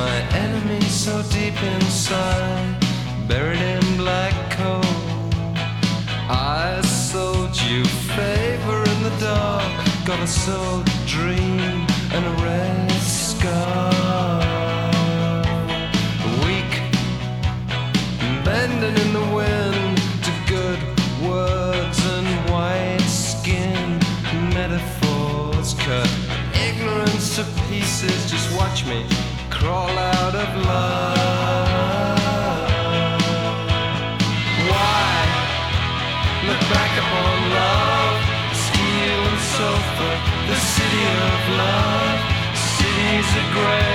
my enemy so deep inside, buried in black coal. I sold you favor in the dark, got a sold dream and a red scar. Weak, bending in the wind to good words and white skin. Metaphors cut ignorance to pieces. Just watch me crawl out of love. Why look back upon love? Steel and sulfur, the city of love. Cities of gray.